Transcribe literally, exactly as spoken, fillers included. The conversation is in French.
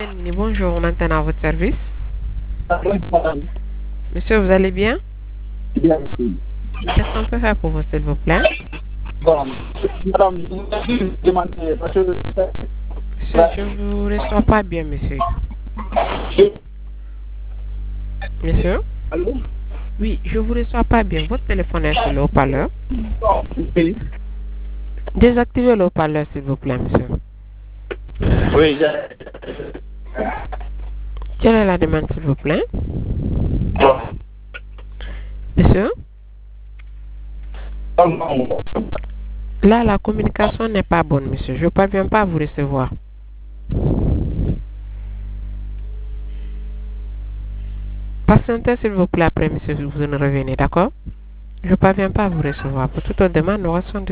Bonjour, maintenant à votre service. Monsieur, vous allez bien? Bien, merci. Qu'est-ce qu'on peut faire pour vous, s'il vous plaît? Bon, madame, je vais demander, parce que Monsieur, je ne vous reçois pas bien, monsieur. Monsieur? allô? Oui, je vous reçois pas bien. Votre téléphone est sur le haut-parleur. Oui, Désactivez le haut-parleur, s'il vous plaît, monsieur. oui, j'ai- Quelle est la demande, s'il vous plaît? Monsieur? Là, la communication n'est pas bonne, monsieur. Je ne parviens pas à vous recevoir. Patientez, s'il vous plaît, après, monsieur, vous ne revenez, d'accord? Je ne parviens pas à vous recevoir. Pour toute autre demande, nous restons